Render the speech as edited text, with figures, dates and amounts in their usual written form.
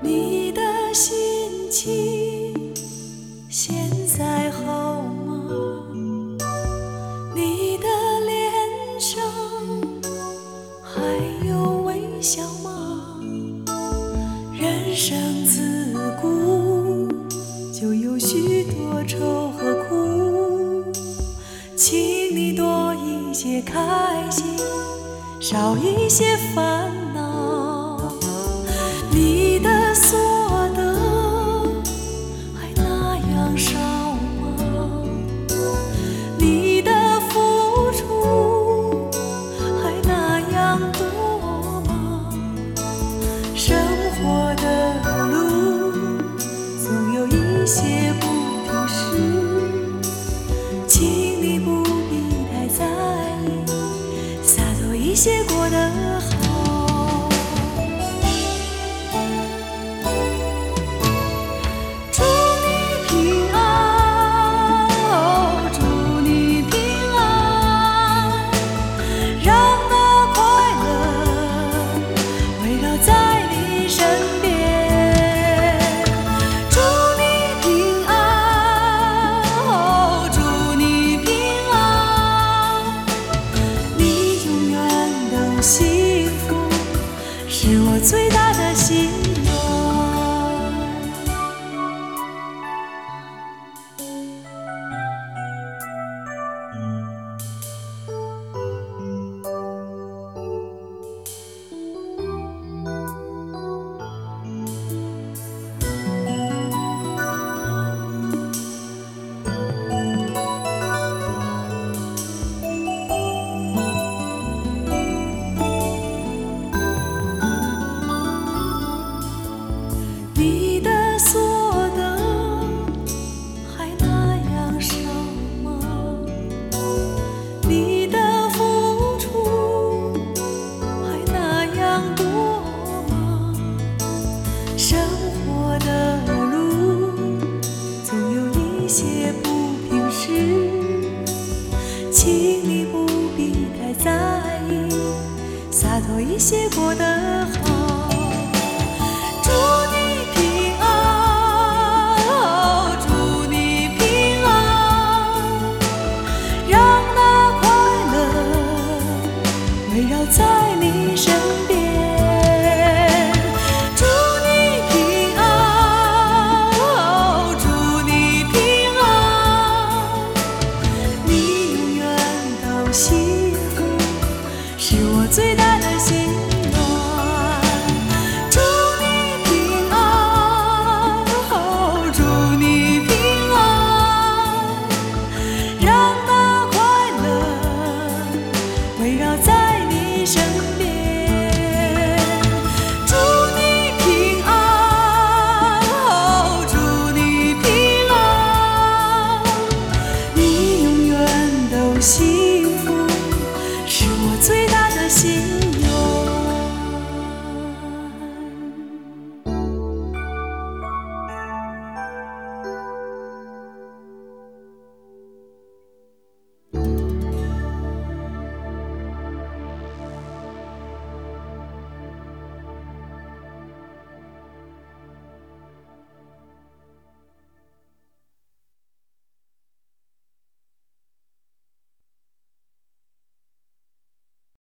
你的心情现在好吗？你的脸上还有微笑吗？人生自古就有许多愁和苦，请你多一些开心，少一些烦恼。你的所得还那样少吗？你的付出还那样多吗？生活的路总有一些不平事，请你不必太在意，洒脱一些过得好。祝你平安，哦，祝你平安，让那快乐围绕在你身边。